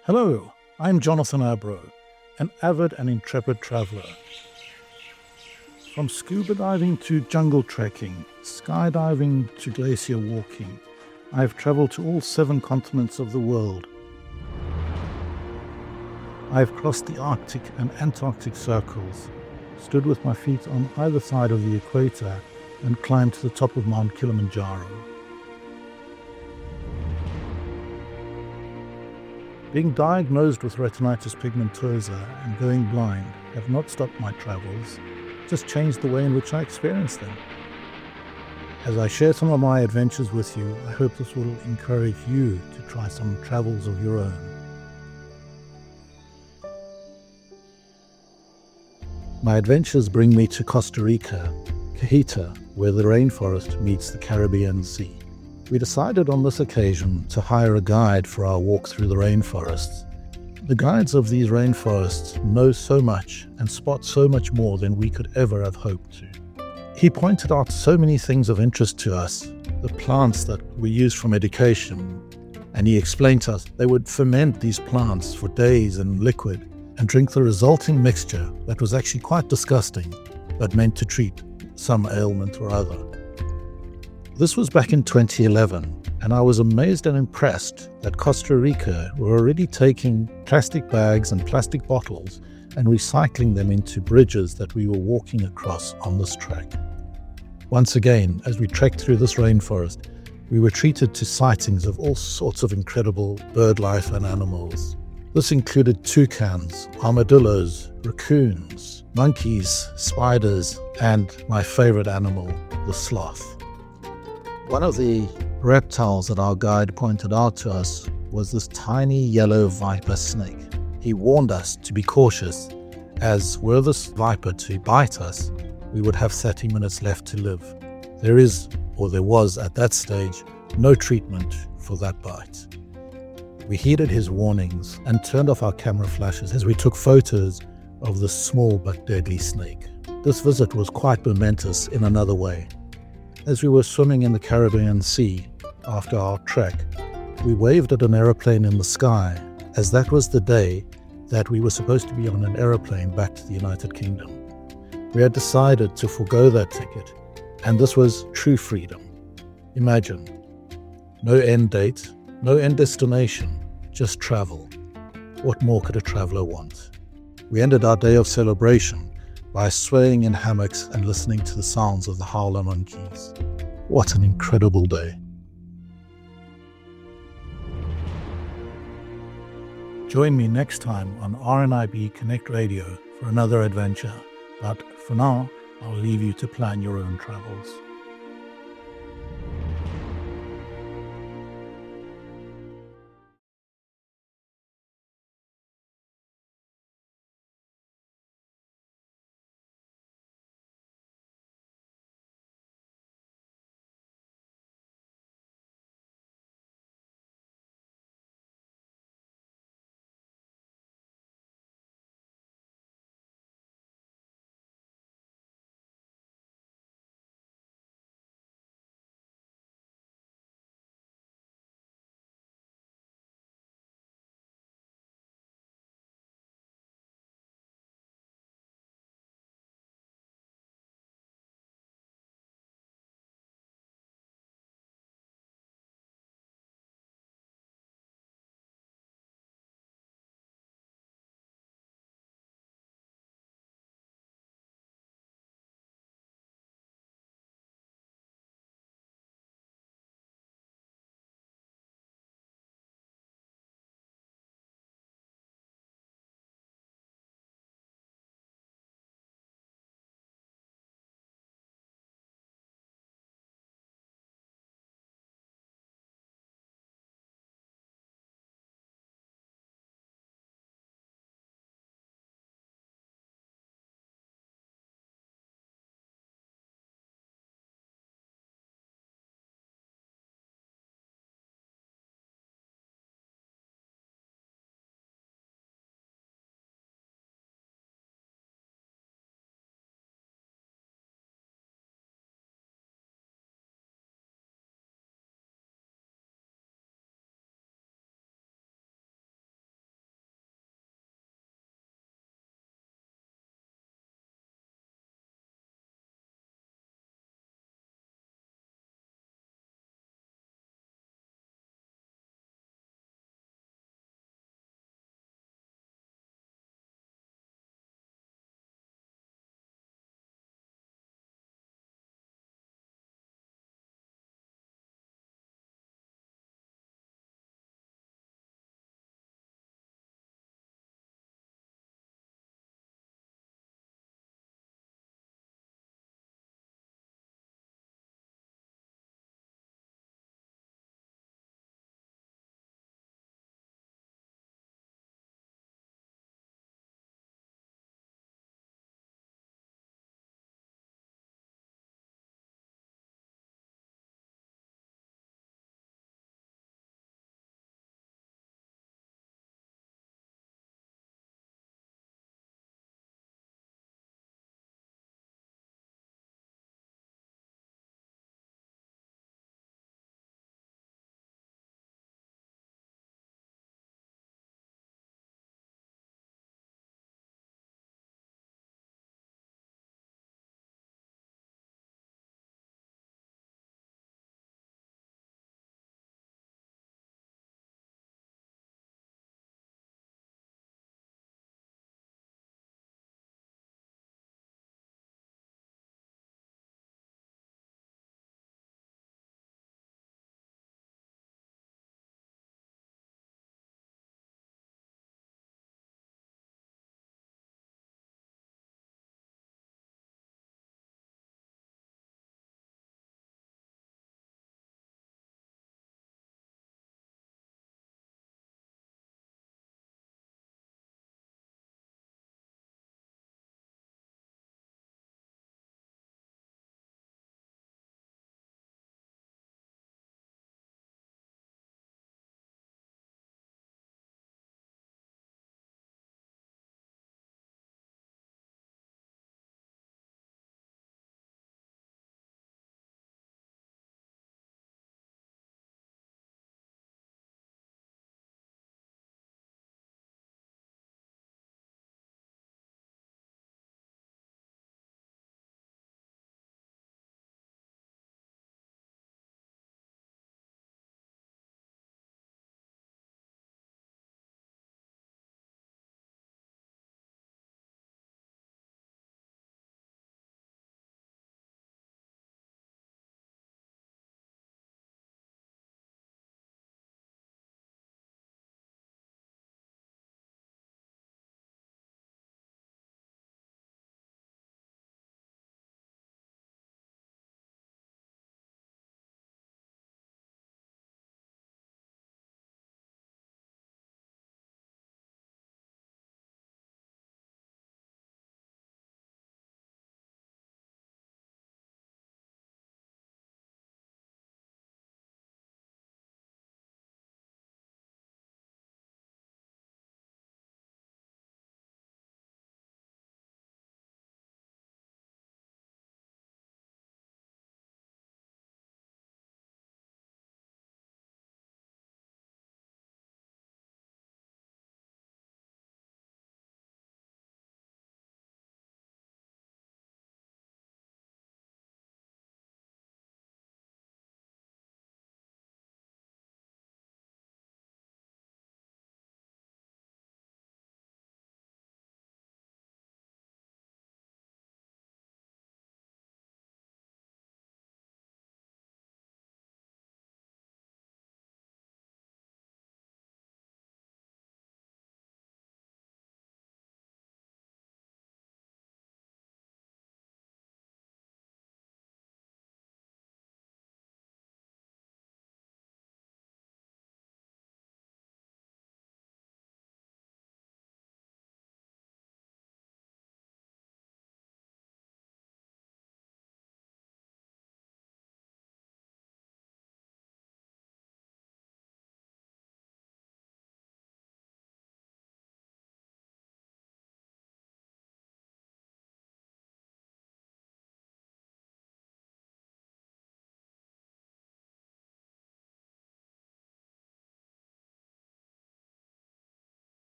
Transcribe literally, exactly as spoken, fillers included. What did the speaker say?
Hello, I'm Jonathan Abro, an avid and intrepid traveller. From scuba diving to jungle trekking, skydiving to glacier walking, I've travelled to all seven continents of the world. I've crossed the Arctic and Antarctic circles, stood with my feet on either side of the equator, and climbed to the top of Mount Kilimanjaro. Being diagnosed with retinitis pigmentosa and going blind have not stopped my travels, just changed the way in which I experience them. As I share some of my adventures with you, I hope this will encourage you to try some travels of your own. My adventures bring me to Costa Rica, Cajeta, where the rainforest meets the Caribbean Sea. We decided on this occasion to hire a guide for our walk through the rainforests. The guides of these rainforests know so much and spot so much more than we could ever have hoped to. He pointed out so many things of interest to us, the plants that we use for medication, and he explained to us they would ferment these plants for days in liquid and drink the resulting mixture that was actually quite disgusting, but meant to treat some ailment or other. This was back in twenty eleven, and I was amazed and impressed that Costa Rica were already taking plastic bags and plastic bottles and recycling them into bridges that we were walking across on this track. Once again, as we trekked through this rainforest, we were treated to sightings of all sorts of incredible bird life and animals. This included toucans, armadillos, raccoons, monkeys, spiders, and my favorite animal, the sloth. One of the reptiles that our guide pointed out to us was this tiny yellow viper snake. He warned us to be cautious, as were this viper to bite us, we would have thirty minutes left to live. There is, or there was at that stage, no treatment for that bite. We heeded his warnings and turned off our camera flashes as we took photos of this small but deadly snake. This visit was quite momentous in another way. As we were swimming in the Caribbean Sea after our trek, we waved at an aeroplane in the sky, as that was the day that we were supposed to be on an aeroplane back to the United Kingdom. We had decided to forego that ticket, and this was true freedom. Imagine, no end date, no end destination, just travel. What more could a traveller want? We ended our day of celebration by swaying in hammocks and listening to the sounds of the howler monkeys. What an incredible day. Join me next time on R N I B Connect Radio for another adventure. But for now, I'll leave you to plan your own travels.